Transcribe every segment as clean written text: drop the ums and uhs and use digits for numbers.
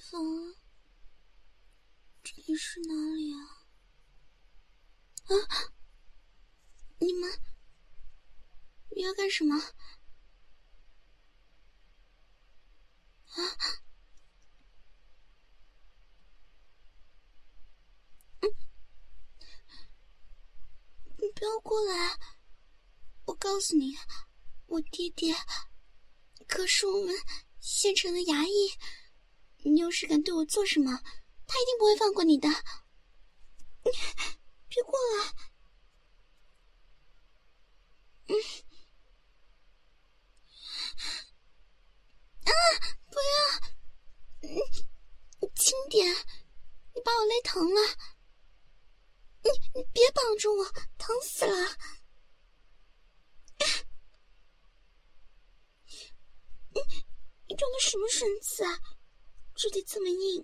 方了，这里是哪里啊？啊！你们要干什么？啊！你不要过来！我告诉你，我爹爹可是我们县城的衙役，你要是敢对我做什么，他一定不会放过你的。别过来！不要！轻点，你把我勒疼了。你别绑住我，疼死了！你装的什么绳子啊？质地这么硬！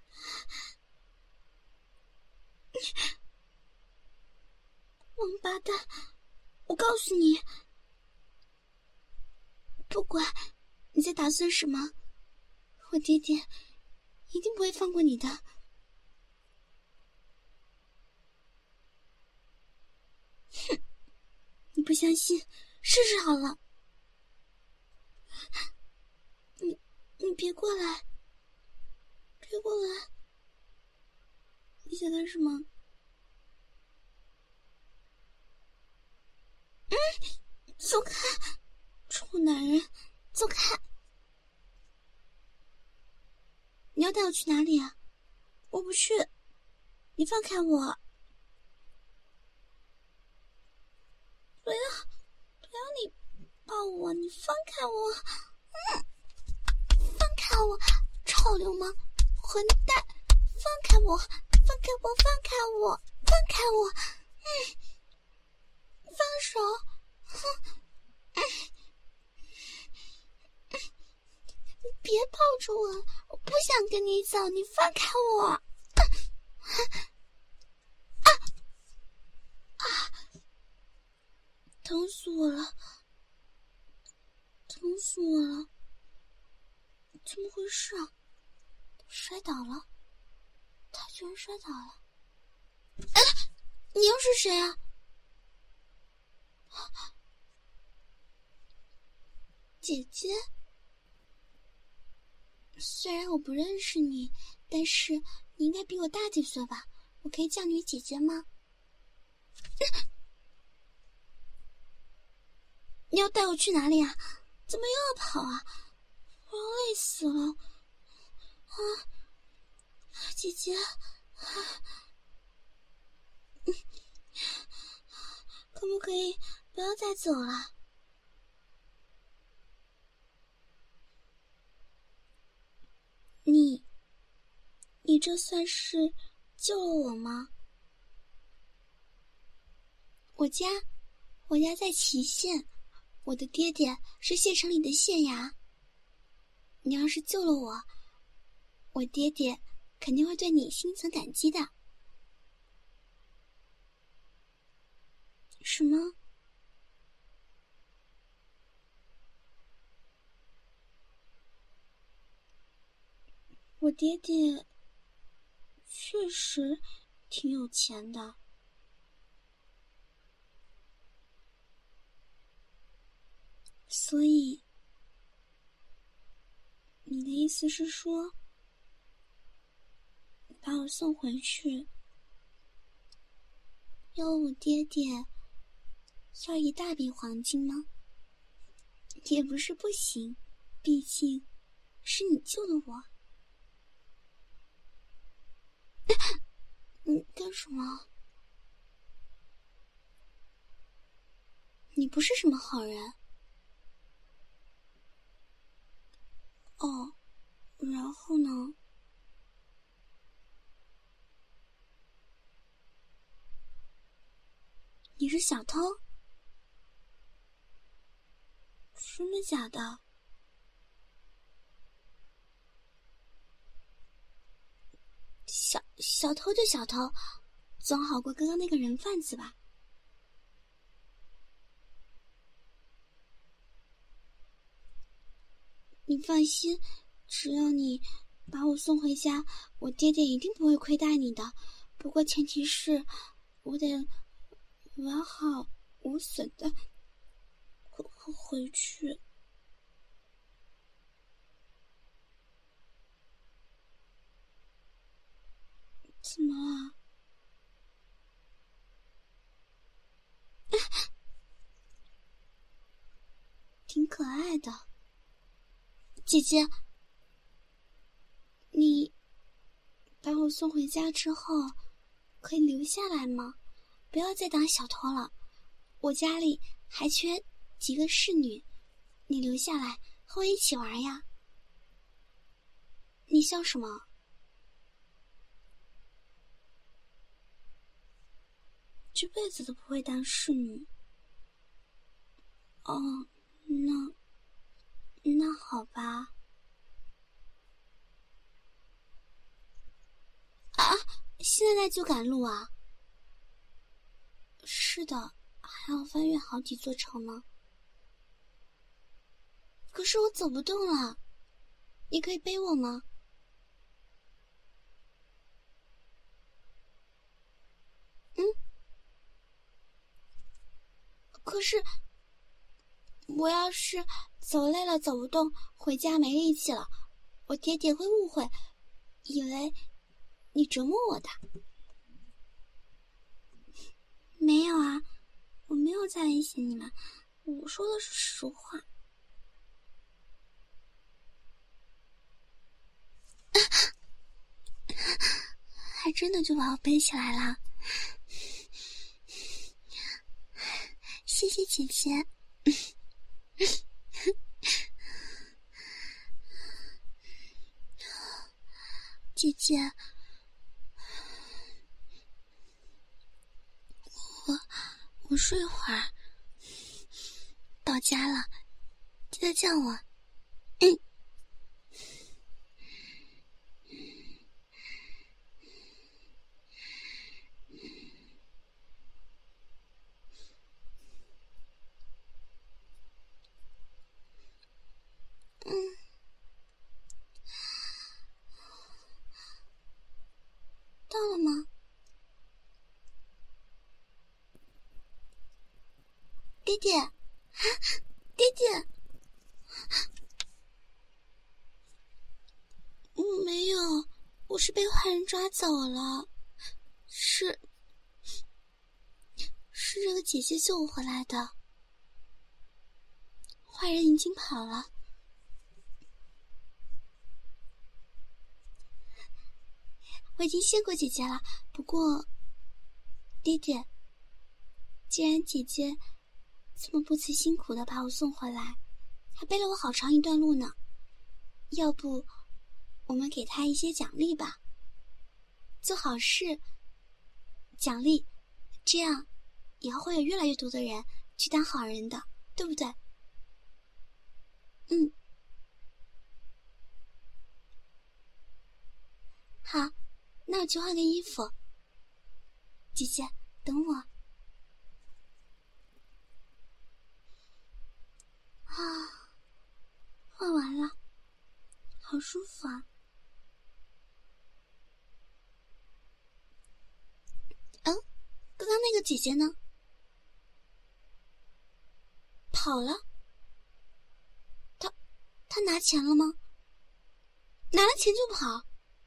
王八蛋！我告诉你，不管你在打算什么，我爹爹一定不会放过你的。哼，你不相信，试试好了。你别过来，别过来！你想干什么？走开！臭男人，走开！你要带我去哪里啊？我不去，你放开我！不要你抱我，你放开我！放开我，臭流氓，混蛋！放开我，放开我，放开我，放开我！放手！别抱住我，我不想跟你走，你放开我！疼死我了！疼死我了！怎么回事啊？摔倒了！他居然摔倒了！你又是谁啊？姐姐？虽然我不认识你，但是你应该比我大几岁吧？我可以叫你姐姐吗？你要带我去哪里啊？怎么又要跑啊？我要累死了！姐姐，可不可以不要再走了？你这算是救了我吗？我家在祁县，我的爹爹是县城里的县衙。你要是救了我，我爹爹肯定会对你心存感激的。什么？我爹爹确实挺有钱的。所以，你的意思是说，把我送回去，要我爹爹要一大笔黄金吗？也不是不行，毕竟是你救了我。你干什么？你不是什么好人。哦，然后呢？你是小偷？真的假的？小偷就小偷，总好过刚刚那个人贩子吧？你放心，只要你把我送回家，我爹爹一定不会亏待你的。不过前提是，我得完好无损的回去。怎么了？挺可爱的。姐姐，你把我送回家之后，可以留下来吗？不要再当小偷了。我家里还缺几个侍女，你留下来和我一起玩呀。你笑什么？这辈子都不会当侍女。哦，那好吧。啊，现在就赶路啊？是的，还要翻越好几座城呢。可是我走不动了，你可以背我吗？可是我要是走累了走不动，回家没力气了，我爹爹会误会，以为你折磨我的。没有啊，我没有在威胁你们，我说的是实话。还真的就把我背起来了，谢谢姐姐。姐姐，我睡会儿，到家了记得叫我。到了吗？爹爹，爹爹，没有，我是被坏人抓走了，是这个姐姐救我回来的，坏人已经跑了。我已经谢过姐姐了，不过爹爹，既然姐姐这么不辞辛苦的把我送回来，还背了我好长一段路呢，要不我们给她一些奖励吧，做好事奖励，这样以后会有越来越多的人去当好人的，对不对？好，那我去换个衣服。姐姐，等我。啊，换完了，好舒服啊。刚刚那个姐姐呢？跑了？她拿钱了吗？拿了钱就跑？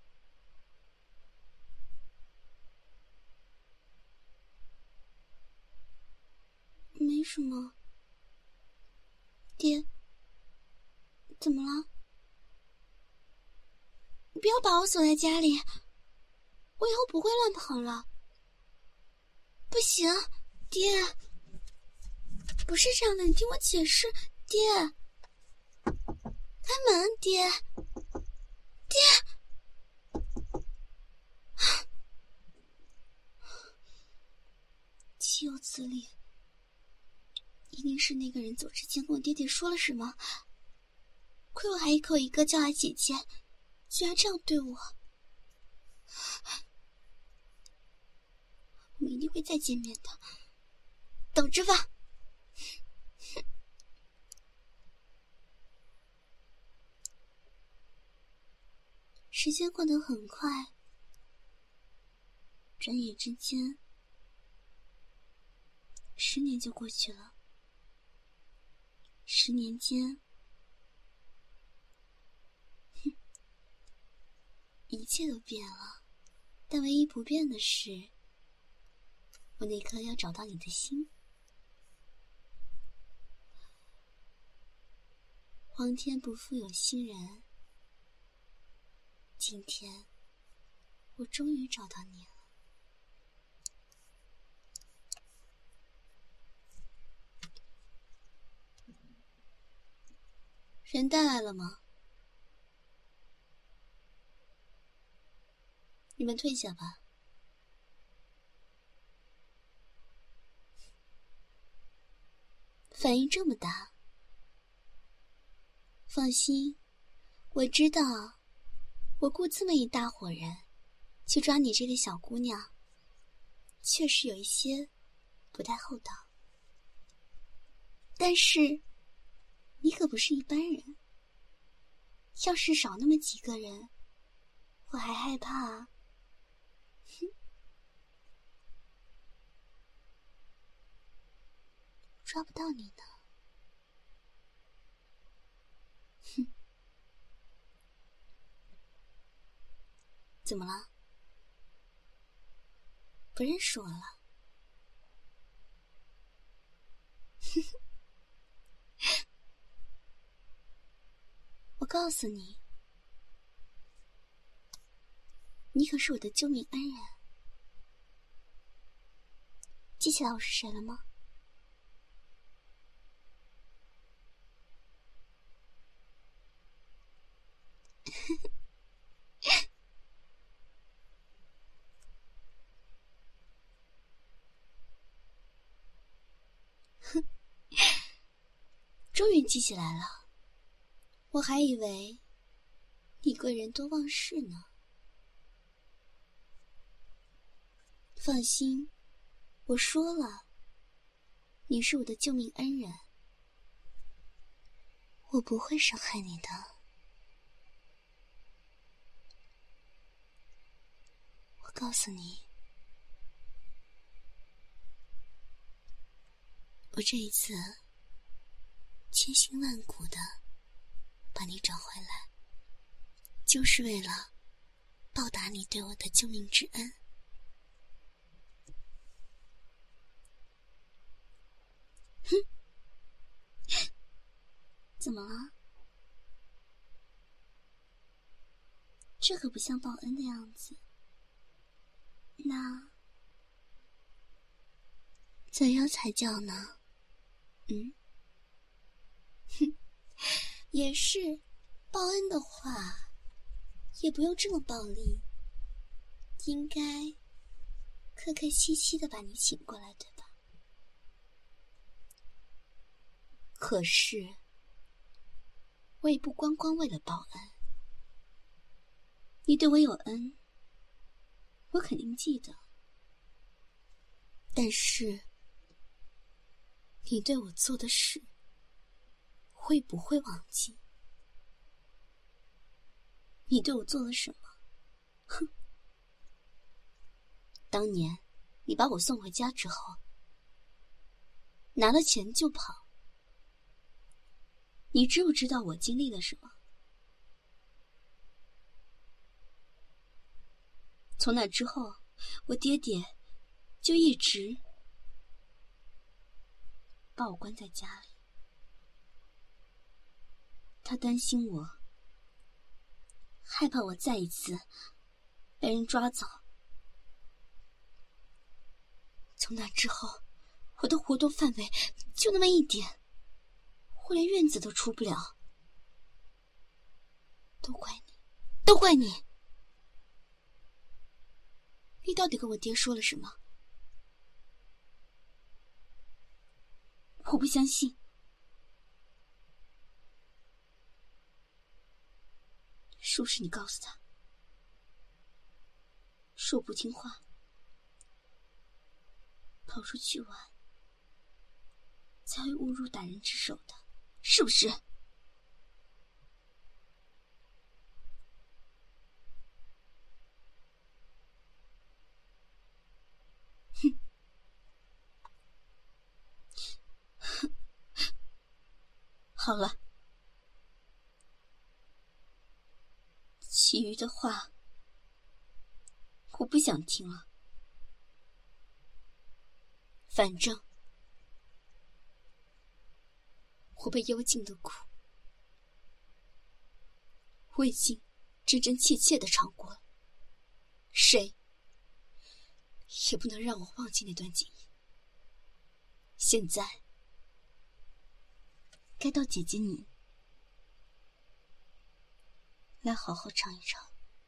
没什么。爹，怎么了？你不要把我锁在家里，我以后不会乱跑了。不行，爹，不是这样的，你听我解释，爹，开门，爹，爹，岂有此理！一定是那个人走之前跟我爹爹说了什么，亏我还一口一个叫他姐姐，居然这样对我。我们一定会再见面的，等着吧。 间过得很快，转眼之间10年就过去了。10年间，一切都变了，但唯一不变的是，我那颗要找到你的心。皇天不负有心人，今天我终于找到你了。人带来了吗？你们退下吧。反应这么大。放心，我知道，我雇这么一大伙人去抓你这个小姑娘，确实有一些不太厚道。但是，你可不是一般人。要是少那么几个人，我还害怕。抓不到你呢。怎么了？不认识我了？我告诉你，你可是我的救命恩人。记起来我是谁了吗？终于记起来了，我还以为你贵人多忘事呢。放心，我说了，你是我的救命恩人，我不会伤害你的。我告诉你，我这一次千辛万苦的把你找回来，就是为了报答你对我的救命之恩。哼，怎么了？这可不像报恩的样子。那怎样才叫呢？哼，也是，报恩的话也不用这么暴力，应该客客气气的把你请过来，对吧？可是我也不光为了报恩，你对我有恩，我肯定记得，但是你对我做的事会不会忘记？你对我做了什么？哼！当年你把我送回家之后，拿了钱就跑，你知不知道我经历了什么？从那之后，我爹爹就一直把我关在家里，他担心我，害怕我再一次被人抓走。从那之后，我的活动范围就那么一点，我连院子都出不了。都怪你，都怪你！你到底跟我爹说了什么？我不相信。是不是你告诉他，说我不听话，跑出去玩，才会误入歹人之手的，是不是？ 好了，其余的话我不想听了。反正我被幽禁的苦，我已经真真切切地尝过了，谁也不能让我忘记那段记忆。现在该到姐姐你来好好尝一尝。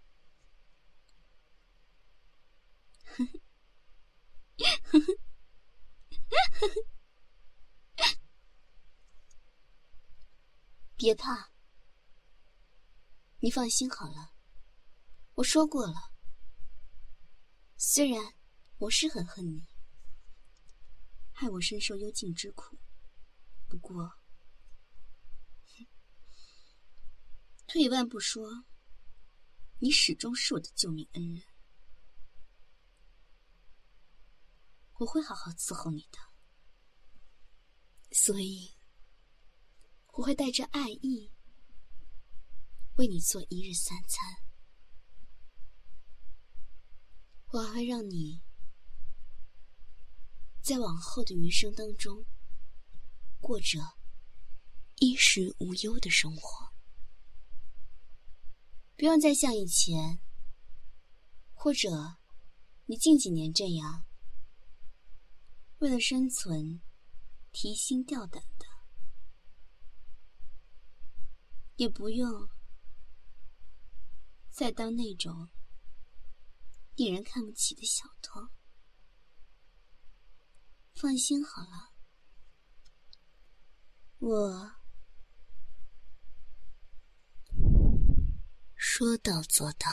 别怕，你放心好了，我说过了，虽然我是很恨你，害我深受幽禁之苦，不过退一万步说，你始终是我的救命恩人，我会好好伺候你的，所以我会带着爱意为你做一日三餐，我还会让你在往后的余生当中过着衣食无忧的生活，不用再像以前或者你近几年这样为了生存提心吊胆的，也不用再当那种令人看不起的小偷。放心好了，我说到做到。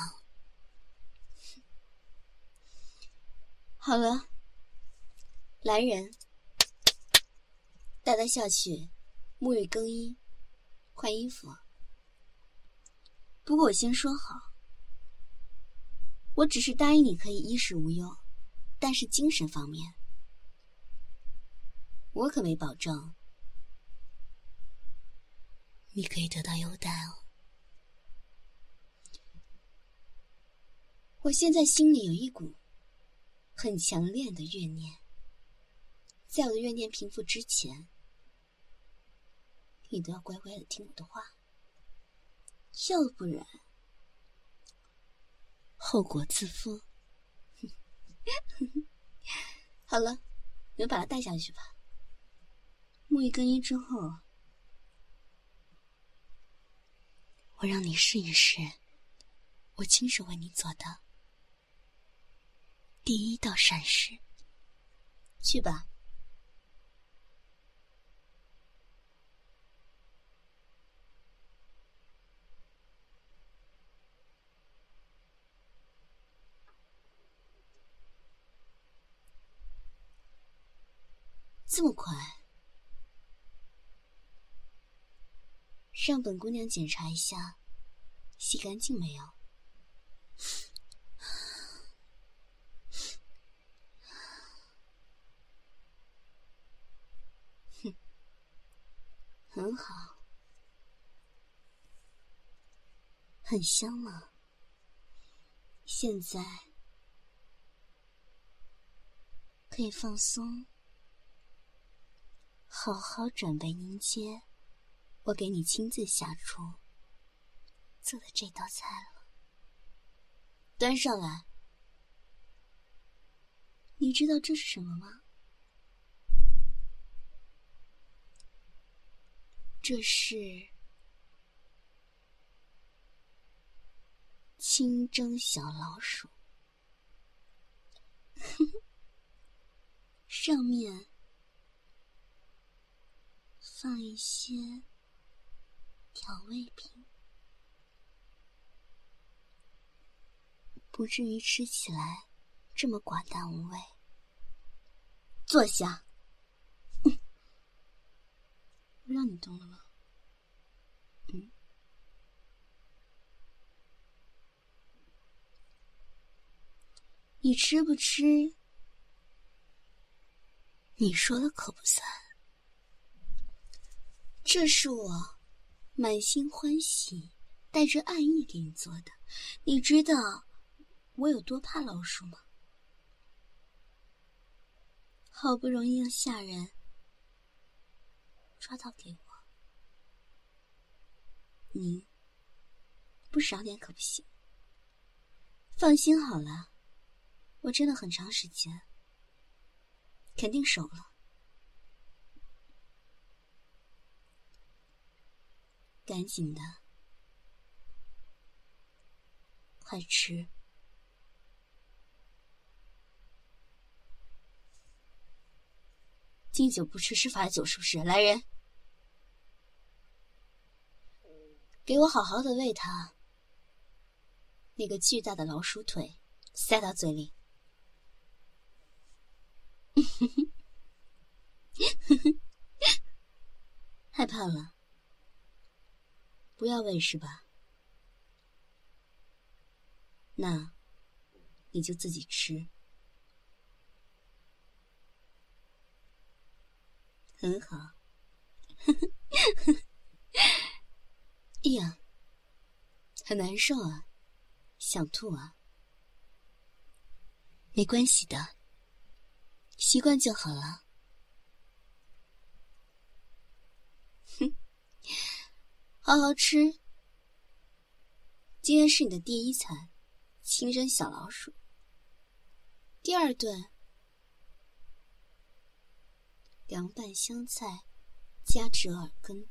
好了，来人，带他下去沐浴更衣换衣服。不过我先说好，我只是答应你可以衣食无忧，但是精神方面我可没保证你可以得到优待哦。我现在心里有一股很强烈的怨念，在我的怨念平复之前，你都要乖乖的听我的话，要不然后果自负。好了，你们把他带下去吧。沐浴更衣之后，我让你试一试我亲手为你做的第一道膳食。去吧。这么快？让本姑娘检查一下，洗干净没有？哼，很好，很香嘛。现在可以放松，好好准备迎接我给你亲自下厨做的这道菜了。端上来。你知道这是什么吗？这是清蒸小老鼠，上面放一些调味品，不至于吃起来这么寡淡无味。坐下。我让你动了吗？你吃不吃，你说了可不算。 这是我满心欢喜带着爱意给你做的，你知道我有多怕老鼠吗？好不容易让下人抓到给我，你不赏脸可不行。放心好了，我真的很长时间肯定熟了。赶紧的，快吃。敬酒不吃吃罚酒，是不是？来人，给我好好的喂它。那个巨大的老鼠腿塞到嘴里。害怕了？不要喂是吧？那你就自己吃。很好。哎呀，很难受啊，想吐啊。没关系的，习惯就好了。哼，好好吃。今天是你的第一餐，清蒸小老鼠。第二顿，凉拌香菜加折耳根。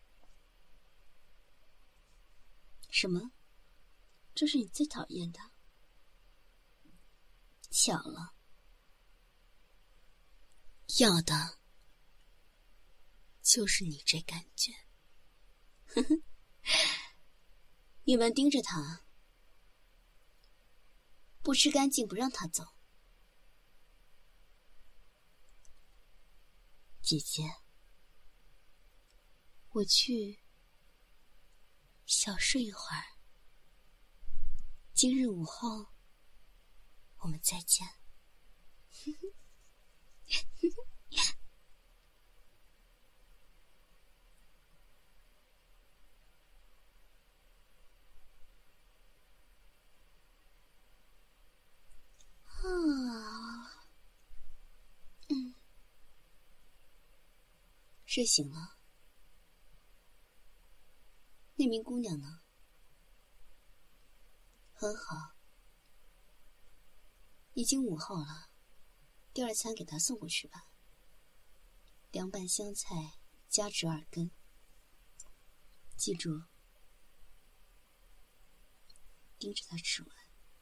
什么？这是你最讨厌的？巧了，要的就是你这感觉。呵呵，你们盯着他，不吃干净不让他走。姐姐，我去小睡一会儿，今日午后我们再见。睡醒了。那名姑娘呢？很好，已经午后了，第二餐给她送过去吧。凉拌香菜加折耳根，记住，盯着她吃完。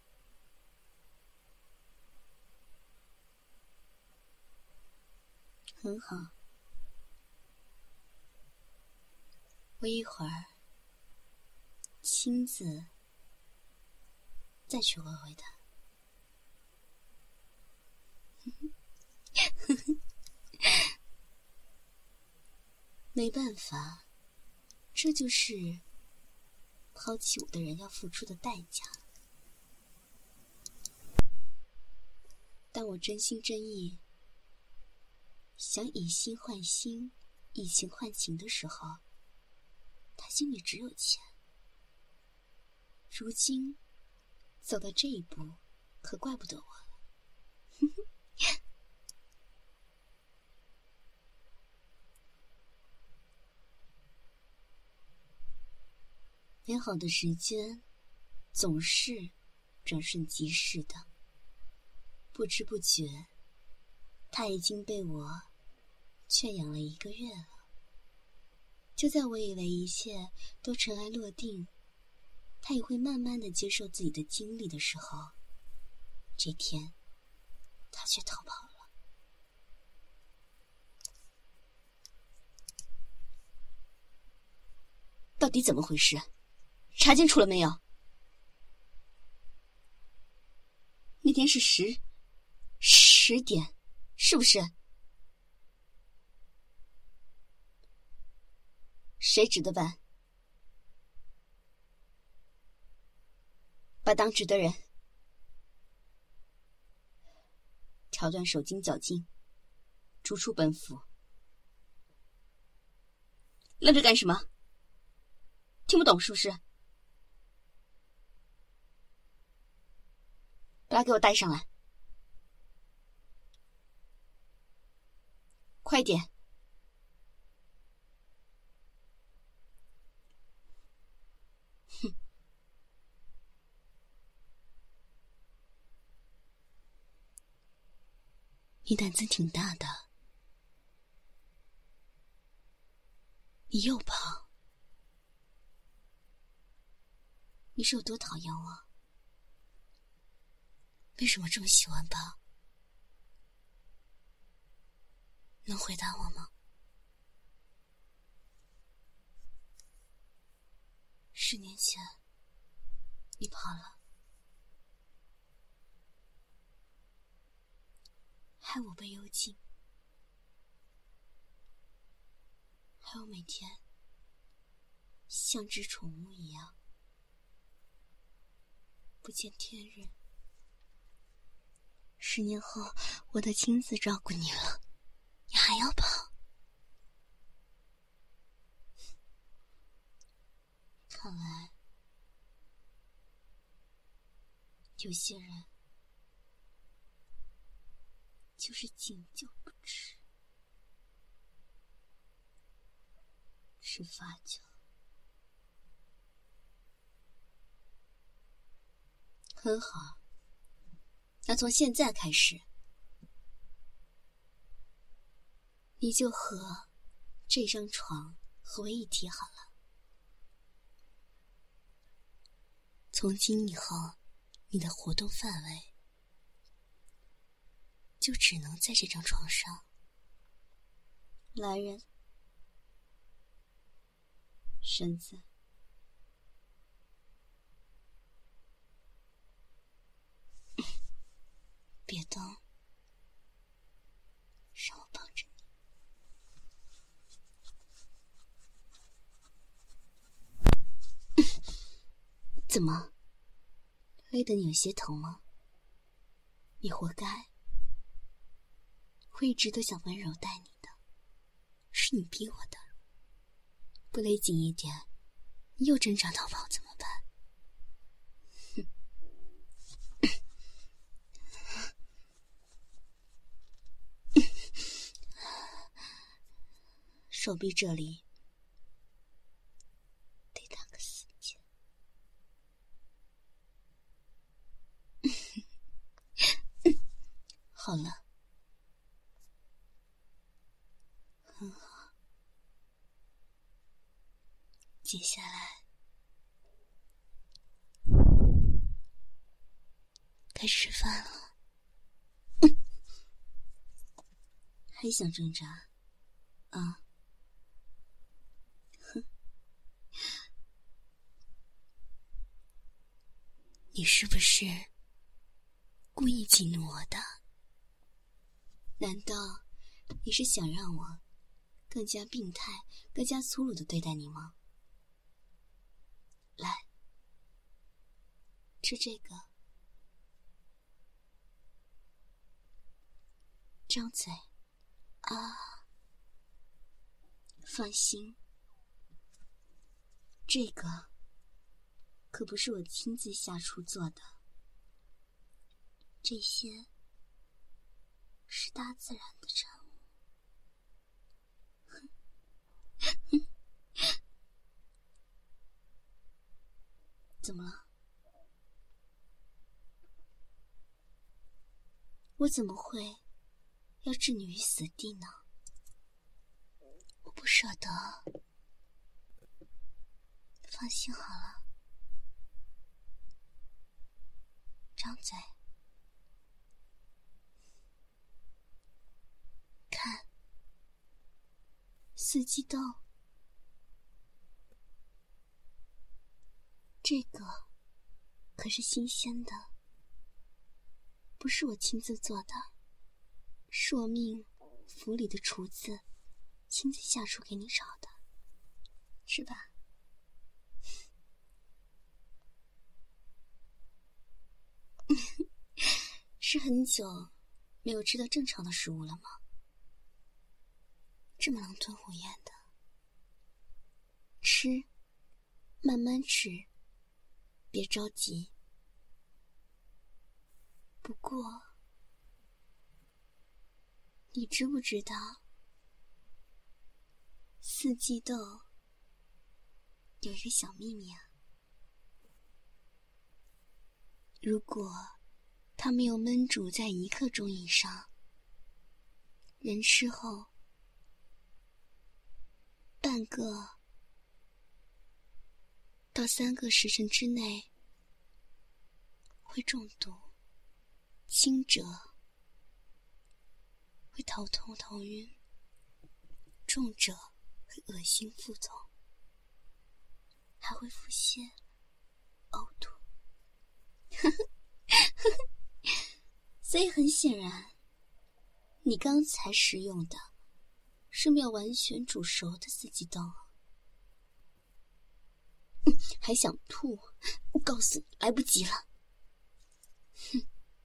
很好，我一会儿亲自再去喂喂它。没办法，这就是抛弃我的人要付出的代价。当我真心真意想以心换心，以情换情的时候，他心里只有钱。如今走到这一步，可怪不得我了。美好的时间总是转瞬即逝的，不知不觉他已经被我圈养了1个月了。就在我以为一切都尘埃落定，他也会慢慢的接受自己的经历的时候，这天他却逃跑了。到底怎么回事？查清楚了没有？那天是10点，是不是？谁值的班？把当值的人挑断手筋脚筋，逐出本府。 愣着干什么？听不懂是不是？把他给我带上来，快点！哼， 你胆子挺大的，你又跑，你是有多讨厌我？为什么这么喜欢跑？能回答我吗？10年前，你跑了，害我被幽禁，还有每天像只宠物一样不见天日。10年后，我得亲自照顾你了，你还要跑？看来有些人就是敬酒不吃吃发酒。 很好，那从现在开始， 你就和这张床合为一体好了。从今以后，你的活动范围就只能在这张床上。 来人，身子。 别动，让我帮着你。怎么，勒得你有些疼吗？你活该，我一直都想温柔待你的，是你逼我的。不勒紧一点，你又挣扎逃跑怎么办？手臂这里得打个死结。好了，很好。接下来该吃饭了。还想挣扎啊？你是不是故意激怒我的？难道你是想让我更加病态、更加粗鲁地对待你吗？来，吃这个，张嘴啊！放心，这个可不是我亲自下厨做的，这些是大自然的产物。怎么了？我怎么会要置你于死地呢？我不舍得。放心好了，张嘴，看，四季豆，这个可是新鲜的，不是我亲自做的，是我命府里的厨子亲自下厨给你炒的，是吧？是很久没有吃到正常的食物了吗？这么狼吞虎咽的， 吃，慢慢吃，别着急。不过，你知不知道，四季豆有一个小秘密啊？如果它没有焖煮在1刻钟以上，人吃后半个到3个时辰之内会中毒，轻者会头痛头晕，重者会恶心腹痛，还会腹泻、呕吐。所以很显然，你刚才食用的是没有完全煮熟的四季豆。还想吐？我告诉你，来不及了。哼，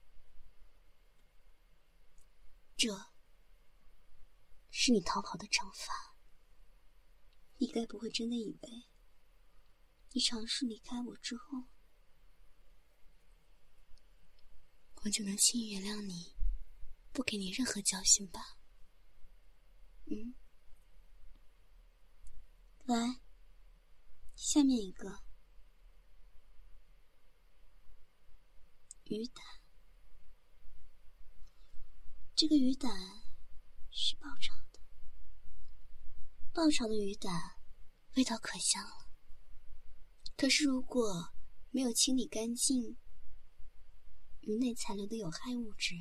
这是你逃跑的惩罚。你该不会真的以为，你尝试离开我之后，我就能轻易原谅你，不给你任何教训吧？来，下面一个鱼胆。这个鱼胆是爆炒的，爆炒的鱼胆味道可香了。可是如果没有清理干净鱼内残留的有害物质，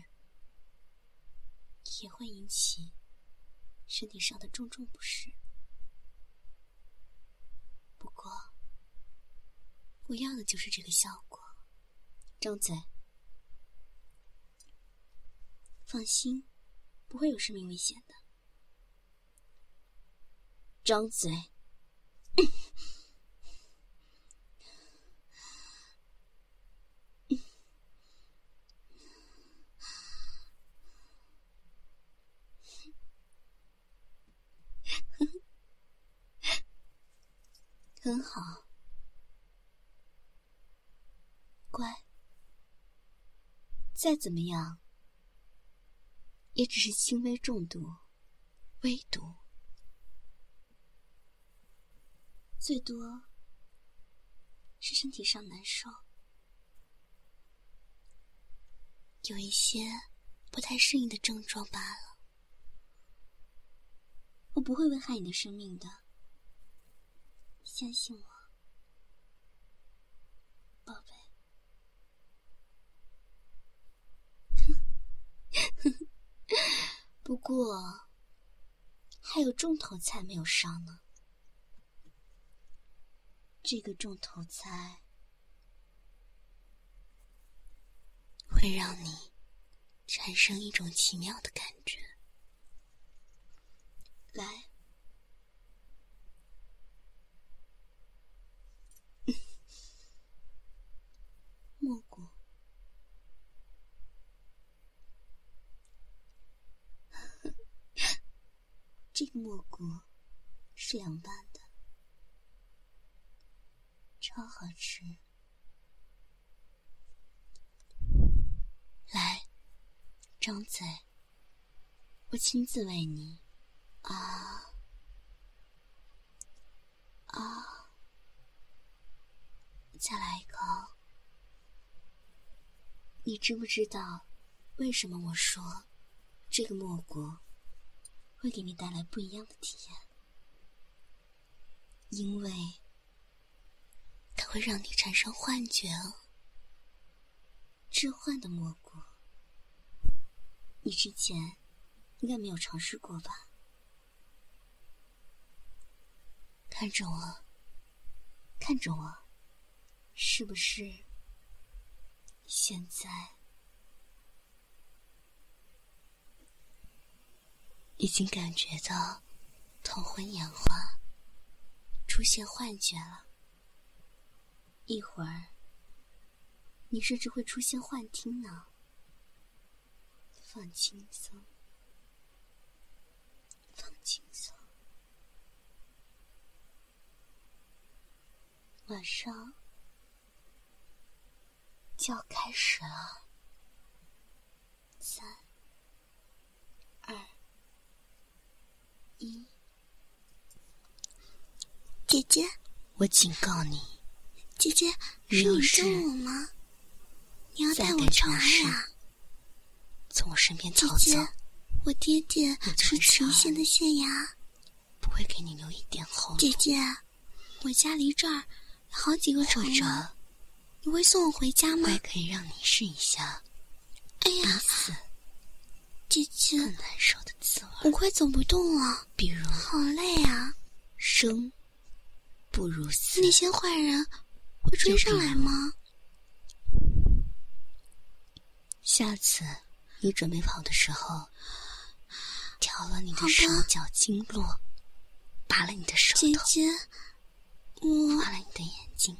也会引起身体上的重不适。不过，我要的就是这个效果。张嘴，放心，不会有生命危险的。张嘴。很好，乖。再怎么样，也只是轻微中毒，微毒，最多是身体上难受，有一些不太适应的症状罢了。我不会危害你的生命的，相信我，宝贝。不过，还有重头菜没有上呢。这个重头菜会让你产生一种奇妙的感觉。来，蘑菇。这个蘑菇是凉拌的，超好吃。来，张嘴，我亲自喂你。啊啊！再来一口。你知不知道为什么我说这个蘑菇会给你带来不一样的体验？因为它会让你产生幻觉哦。致幻的蘑菇，你之前应该没有尝试过吧？看着我，看着我，是不是现在已经感觉到头昏眼花，出现幻觉了？一会儿你甚至会出现幻听呢。放轻松，放轻松。 马上就要开始了。3、2、1。 姐姐， 我警告你， 姐姐，是你救我吗？你要带我去哪里啊？ 从我身边逃走， 姐姐，我爹爹是提线的县衙， 不会给你留一点后路。 姐姐，我家离这儿有好几个城呢，你会送我回家吗？ 我也可以让你试一下。 哎呀，姐姐， 更难受的滋味， 我快走不动了。 比如， 好累啊！ 生不如死。 那些坏人会追上来吗？ 下次你准备跑的时候，挑了你的手脚经络，拔了你的手头， 姐姐，我挖了你的眼睛。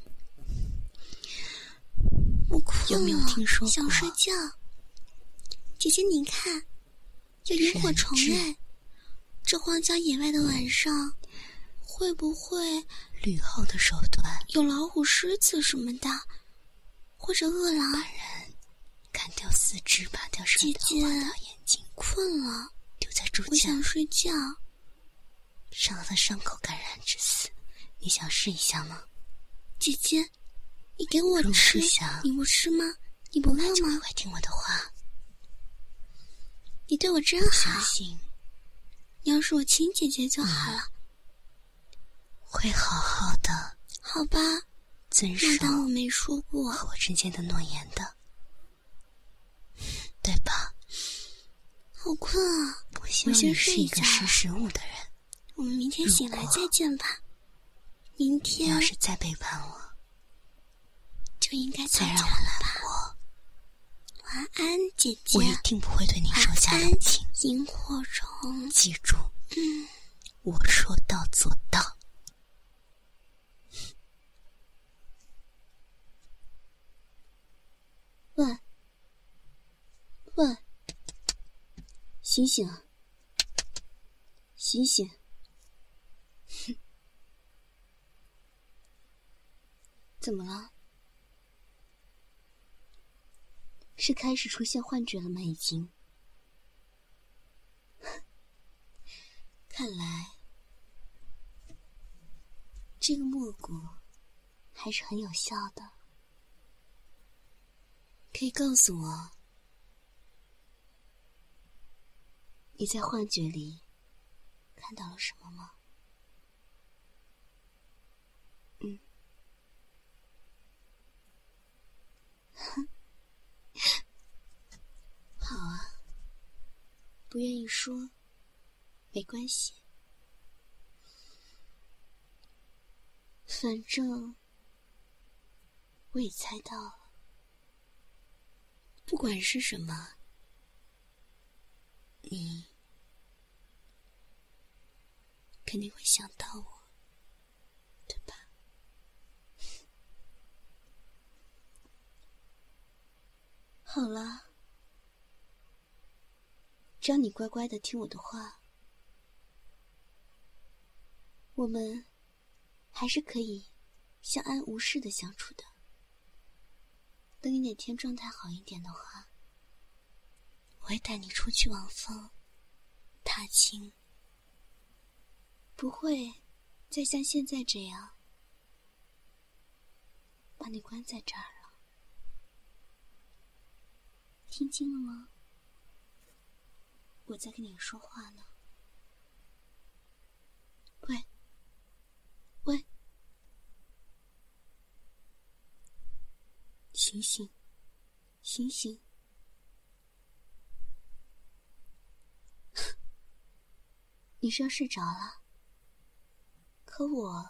我困了， 有没有听说过？ 想睡觉。姐姐，你看，有萤火虫哎！这荒郊野外的晚上，会不会吕后的手段有老虎、狮子什么的，或者饿狼？ 把人砍掉四肢，拔掉舌头，挖到眼睛， 困了， 丢在猪我架， 想睡觉。 伤了伤口感染致死，你想试一下吗？ 姐姐，你给我吃，你不吃吗？你不饿吗？ 快听我的话， 你对我真好。 相信你要是我亲姐姐就好了。 会好好的。 好吧， 遵守那当我没说过和我之间的诺言的，对吧？ 好困啊， 我希望你是一个识时务的人。 我们明天醒来再见吧。明天你要是再背叛我， 就应该再让我难过。 晚安，姐姐。 我一定不会对你手下留情。 萤火虫， 记住，我说到做到。 喂，醒醒啊！醒醒！怎么了？是开始出现幻觉了吗？已经？看来这个蘑菇还是很有效的。可以告诉我，你在幻觉里看到了什么吗？好啊，不愿意说，没关系。反正我也猜到了，不管是什么，你肯定会想到我，对吧？好了，只要你乖乖的听我的话，我们还是可以相安无事的相处的。等你哪天状态好一点的话，我会带你出去望风踏青，不会再像现在这样把你关在这儿了。听清了吗？我在跟你说话呢。喂，醒醒，醒醒！你是要睡着了？可我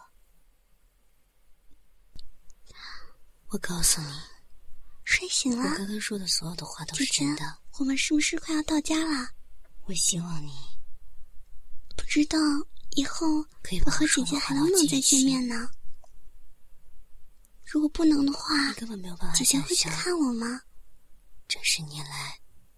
告诉你， 睡醒了。 我刚刚说的所有的话都是真的。 姐姐，我们是不是快要到家了？ 我希望你不知道以后我和姐姐还能不能再见面呢？如果不能的话， 你根本没有办法姐姐会去看我吗？ 这10年来，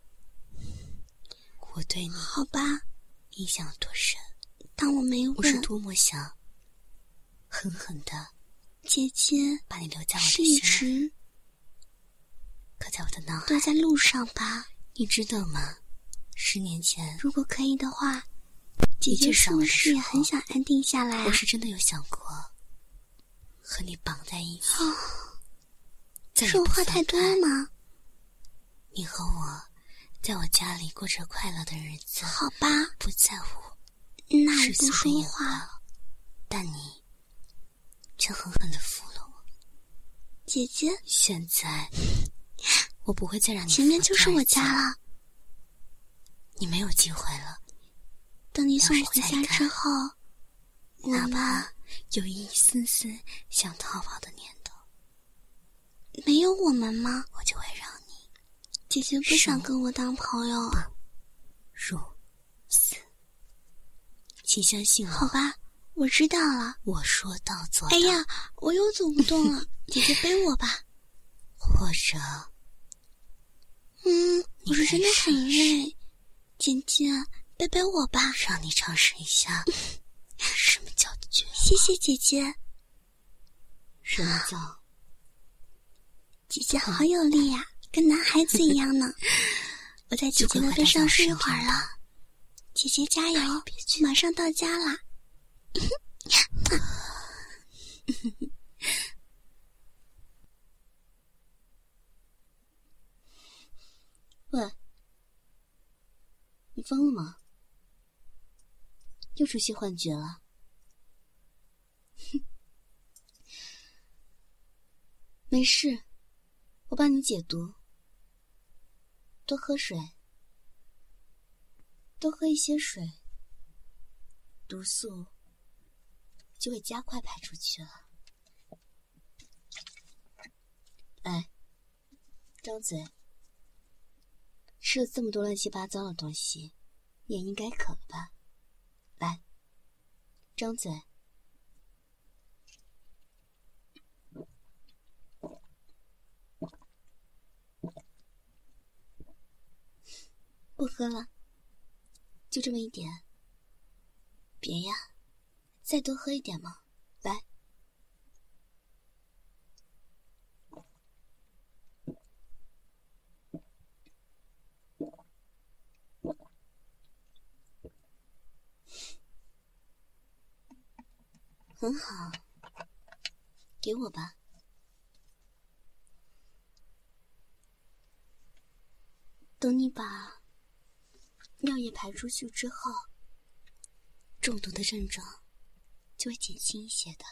我对你好吧印象多深？ 当我没问， 我是多么想狠狠的姐姐把你留在我是一的心里， 直刻在我的脑海。 都在路上吧？ 你知道吗？10年前， 如果可以的话，姐姐是不是也很想安定下来啊？ 我是真的有想过和你绑在一起。再也不说话太多了吗？ 你和我在我家里过着快乐的日子， 好吧， 不在乎那世我不说俗的眼话。 光，但你却狠狠地负了我。 姐姐， 现在我不会再让你前面就是我家了。 你没有机会了。 等你送我回家之后， 哪怕有一丝丝想逃跑的念头， 没有我们吗？ 我就会让你姐姐不想跟我当朋友。 入死。请相信我。 好吧，我知道了。 我说到做到。 哎呀，我又走不动了，姐姐背我吧。 或者， 我是真的很累，姐姐背背我吧。 让你尝试一下什么叫绝望。 谢谢姐姐。 什么叫？ 姐姐好有力呀，跟男孩子一样呢。我在姐姐的背上睡一会儿了。姐姐加油，马上到家啦。 喂，你疯了吗？又出现幻觉了？没事，我帮你解毒。多喝水，多喝一些水，毒素就会加快排出去了。来，张嘴。吃了这么多乱七八糟的东西，你也应该渴了吧？来，张嘴。不喝了，就这么一点。别呀，再多喝一点嘛。来。很好，给我吧。等你把尿液排出去之后，中毒的症状就会减轻一些的。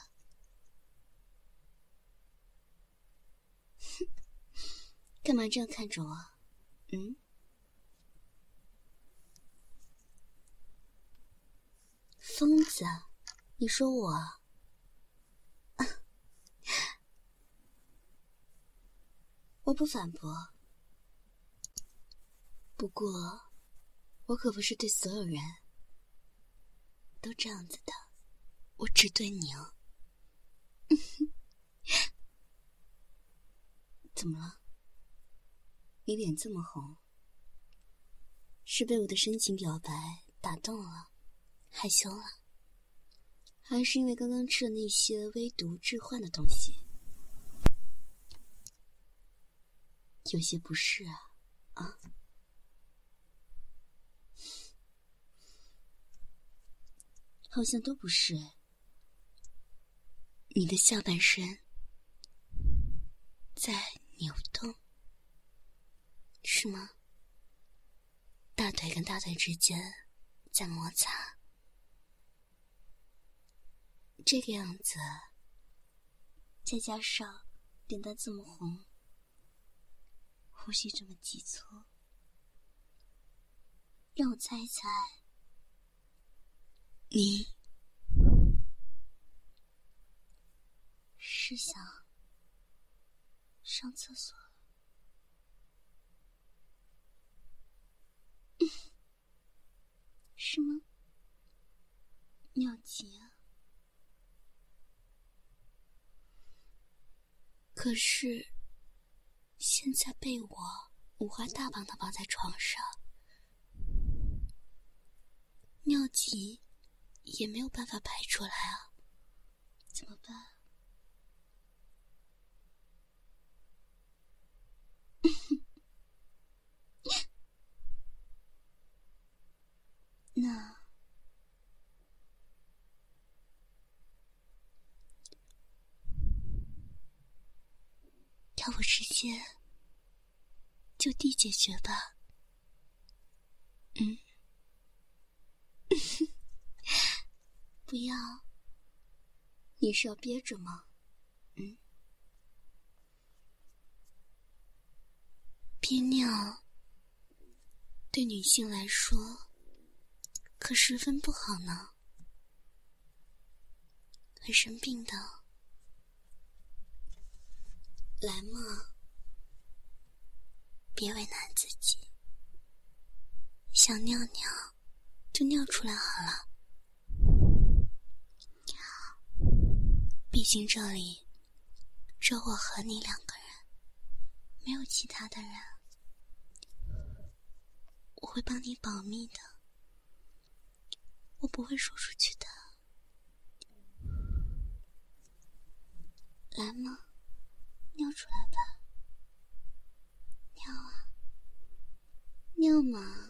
干嘛这样看着我？疯子，你说我？我不反驳。不过，我可不是对所有人都这样子的，我只对你哦。怎么了？你脸这么红，是被我的深情表白打动了，害羞了，还是因为刚刚吃了那些微毒致幻的东西？有些不适啊？好像都不是。你的下半身在扭动，是吗？大腿跟大腿之间在摩擦，这个样子，再加上脸蛋这么红，呼吸这么急促，让我猜一猜，你是想上厕所了？是吗？尿急啊？可是现在被我五花大绑的绑在床上，尿急也没有办法排出来啊，怎么办？ 那要不直接就地解决吧？不要，你是要憋着吗？憋尿对女性来说可十分不好呢，会生病的。来嘛，别为难自己，想尿尿就尿出来好了。毕竟这里只有我和你两个人，没有其他的人。我会帮你保密的，我不会说出去的。来嘛，尿出来吧。尿啊，尿嘛。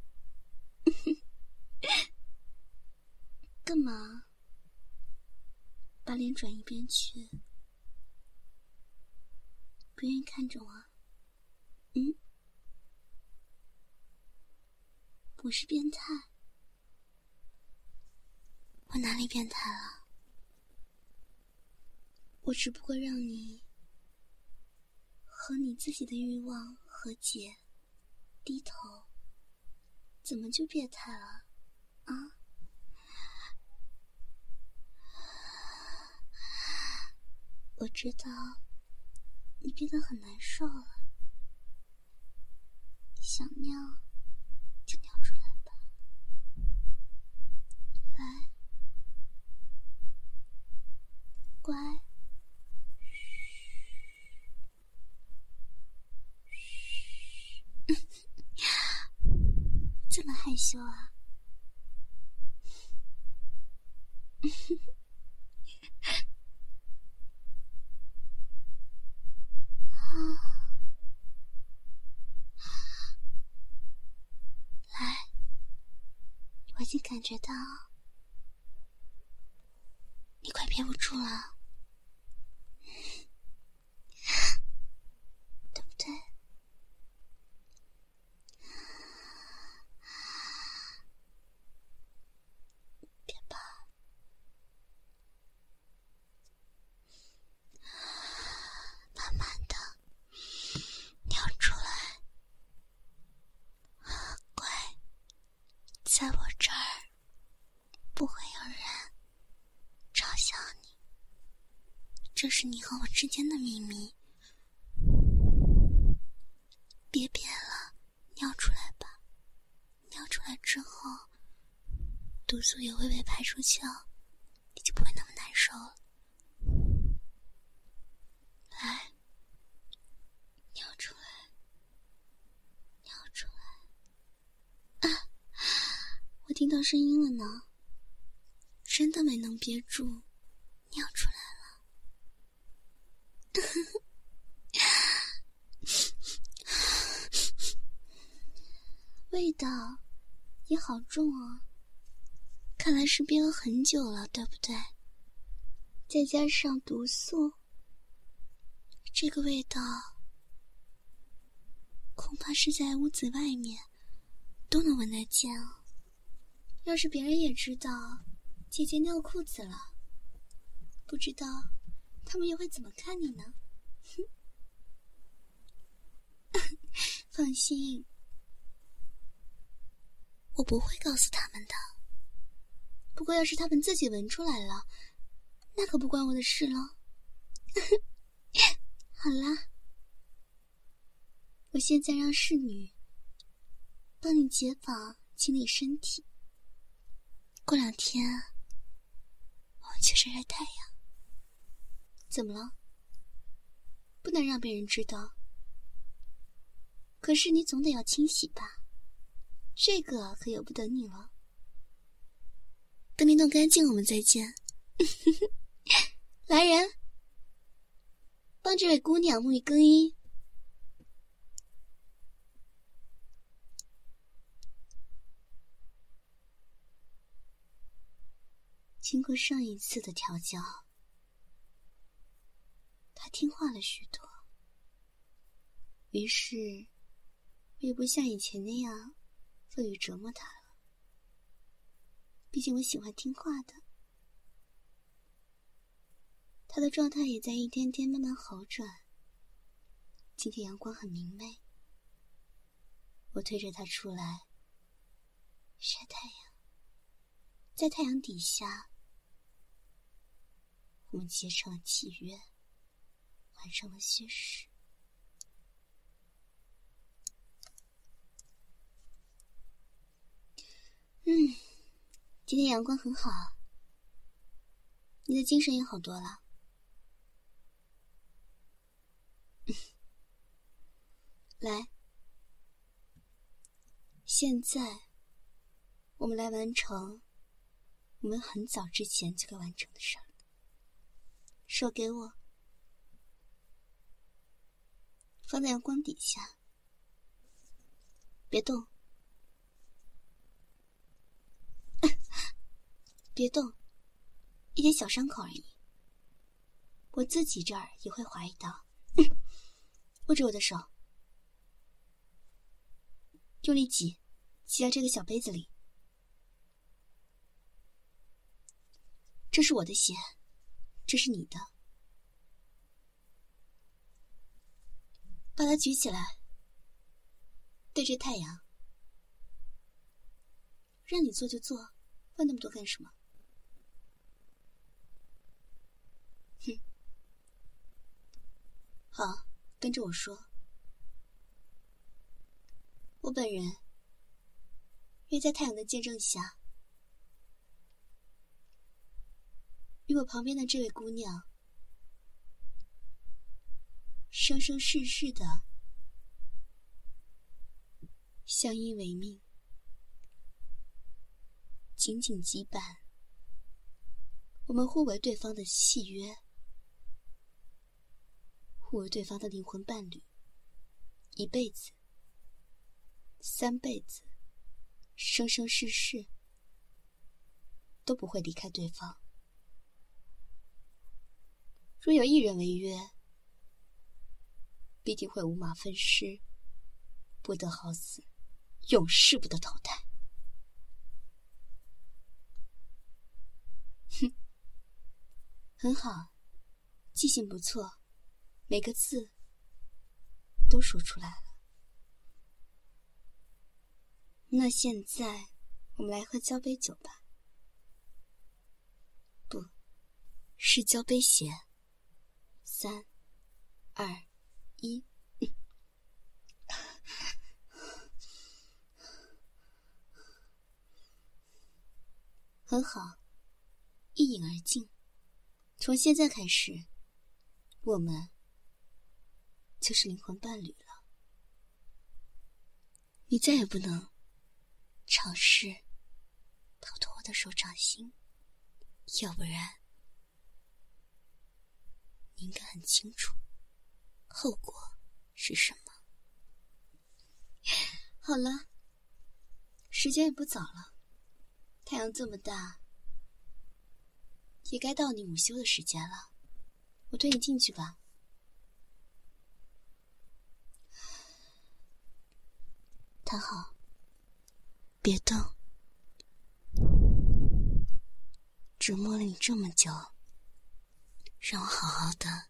干嘛？把脸转一边去，不愿意看着我？我是变态？我哪里变态了？我只不过让你和你自己的欲望和解，低头，怎么就变态了啊？我知道你变得很难受了，想尿就尿出来吧。来，乖。这么害羞啊？来，我已经感觉到你快憋不住了，对不对？别怕，慢慢的尿出来，乖，在我这儿不会有人嘲笑你，这是你和我之间的秘密。别憋了，尿出来吧。尿出来之后，毒素也会被排出去哦，你就不会那么难受了。来，尿出来，尿出来。啊，我听到声音了呢，真的没能憋住，尿出来了。味道也好重哦，看来是憋了很久了，对不对？再加上毒素，这个味道恐怕是在屋子外面都能闻得见哦。要是别人也知道姐姐尿裤子了，不知道他们又会怎么看你呢？放心，我不会告诉他们的。不过要是他们自己闻出来了，那可不关我的事了。好啦，我现在让侍女帮你解绑清理身体，过2天我们去晒晒太阳。怎么了？不能让别人知道。可是你总得要清洗吧，这个可由不得你了。等你弄干净我们再见。来人，帮这位姑娘沐浴更衣。 经过上一次的调教，他听话了许多，于是我也不像以前那样乐于折磨他了。毕竟我喜欢听话的。他的状态也在一天天慢慢好转。今天阳光很明媚，我推着他出来晒太阳，在太阳底下，我们结成了契约，完成了宣誓。今天阳光很好，你的精神也好多了。来，现在我们来完成我们很早之前就该完成的事儿。手给我，放在阳光底下，别动，别动，一点小伤口而已。我自己这儿也会划一刀。握着我的手，用力挤到这个小杯子里。这是我的血，这是你的。把它举起来，对着太阳。让你做就做，问那么多干什么？哼。好，跟着我说。我本人约在太阳的见证下，与我旁边的这位姑娘生生世世的相依为命，紧紧羁绊，我们互为对方的契约，互为对方的灵魂伴侣，一辈子、3辈子、生生世世都不会离开对方。若有一人违约，必定会五马分尸，不得好死，永世不得投胎。哼，很好，记性不错，每个字都说出来了。那现在我们来喝交杯酒吧。不，是交杯血。3、2、1。很好，一饮而尽。从现在开始，我们就是灵魂伴侣了。你再也不能尝试逃脱我的手掌心，要不然你应该很清楚后果是什么。好了，时间也不早了，太阳这么大，也该到你午休的时间了。我推你进去吧。躺好，别动。折磨了你这么久，让我好好的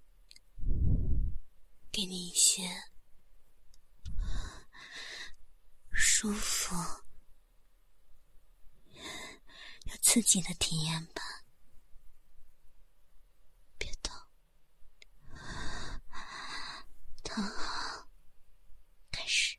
给你一些舒服又刺激的体验吧。别动，躺好，开始。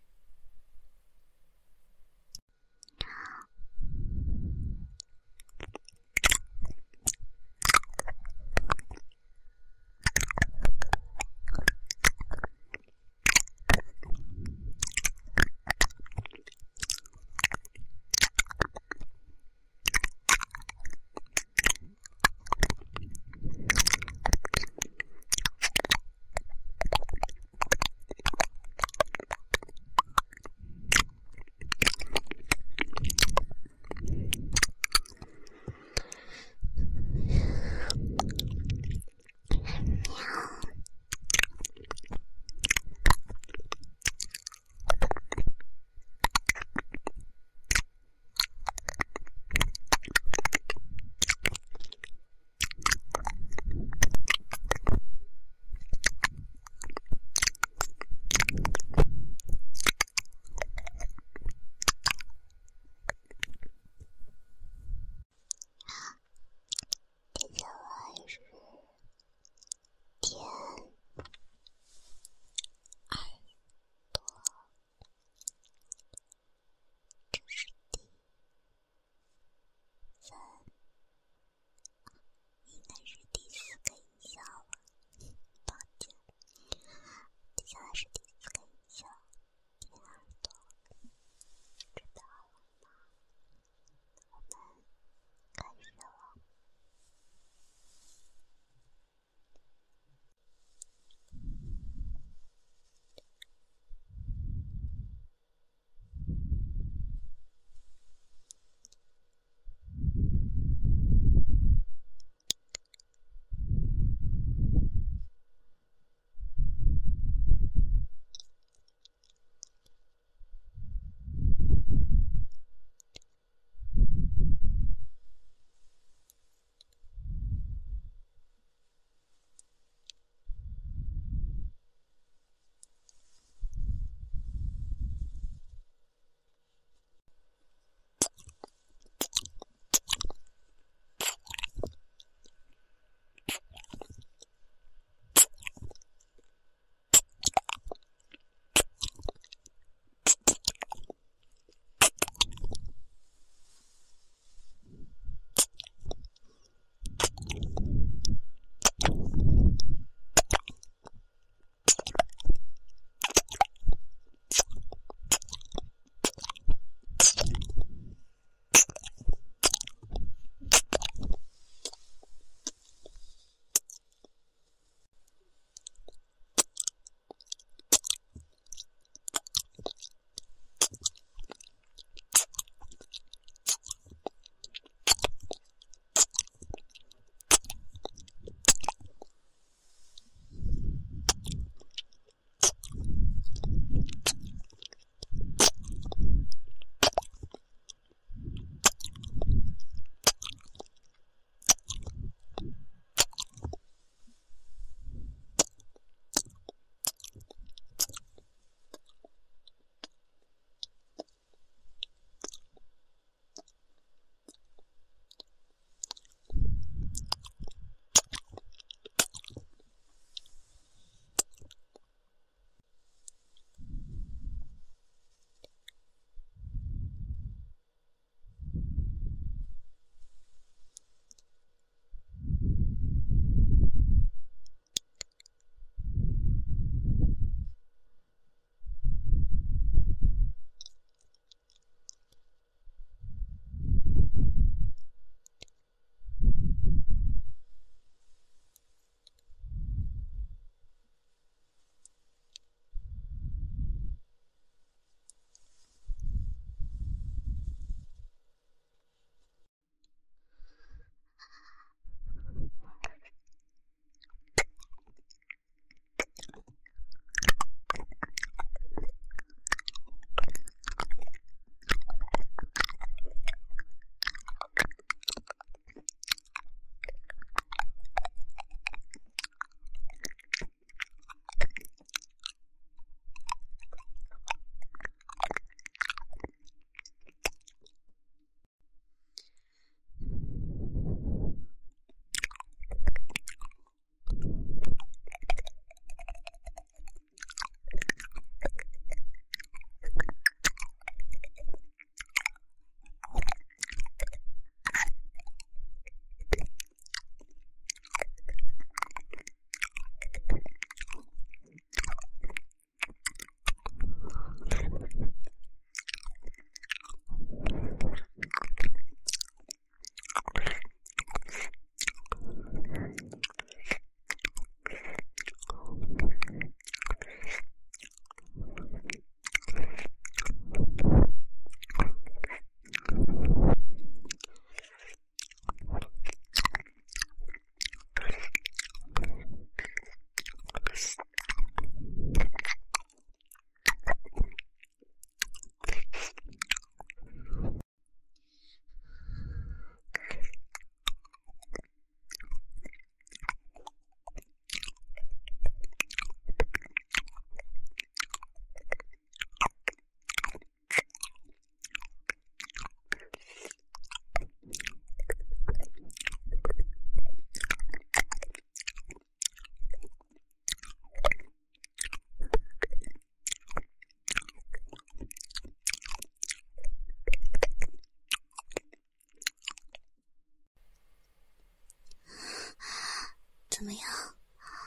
怎么样？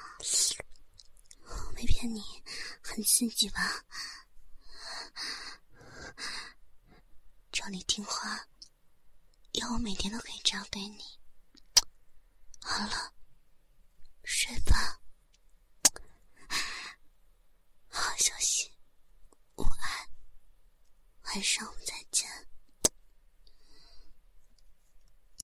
我没骗你，很刺激吧？只要你听话，以后每天都可以这样对你。好了，睡吧，好好休息，晚安，晚上我们再见。